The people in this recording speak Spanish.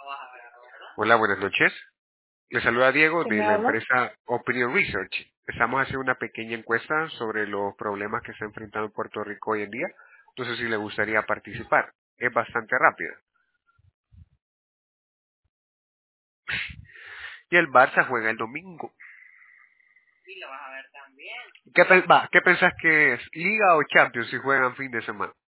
Hola, buenas noches. Le saluda Diego ¿Quién de me la habla? empresa Opinion Research. Estamos haciendo una pequeña encuesta sobre los problemas que está enfrentando Puerto Rico hoy en día. No sé si le gustaría participar. Es bastante rápida. Y el Barça juega el domingo. ¿Qué pensás que es? ¿Liga o Champions si juegan fin de semana?